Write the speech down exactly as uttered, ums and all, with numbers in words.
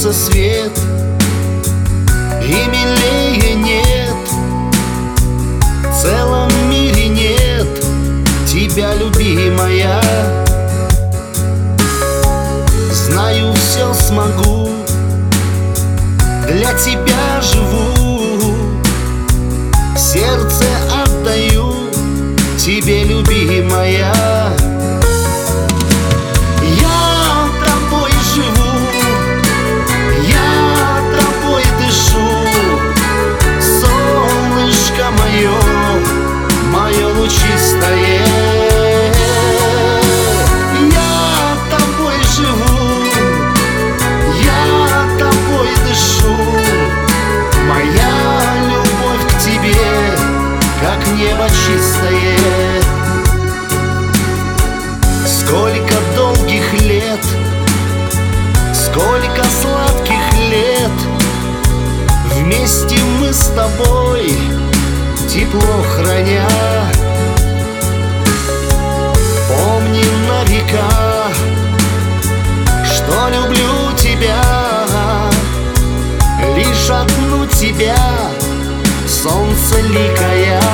солнце свет, и милее нет. В целом мире нет тебя, любимая. Знаю, все смогу, для тебя живу, сердце отдаю тебе, любимая. Я тобой живу, я тобой дышу, солнышко мое, мое лучистое. Я тобой живу, я тобой дышу, моя любовь к тебе, как небо чистое. Сколько долгих лет, сколько сладких лет, вместе мы с тобой, тепло храня. Помни на века, что люблю тебя, лишь одну тебя, солнце ликая.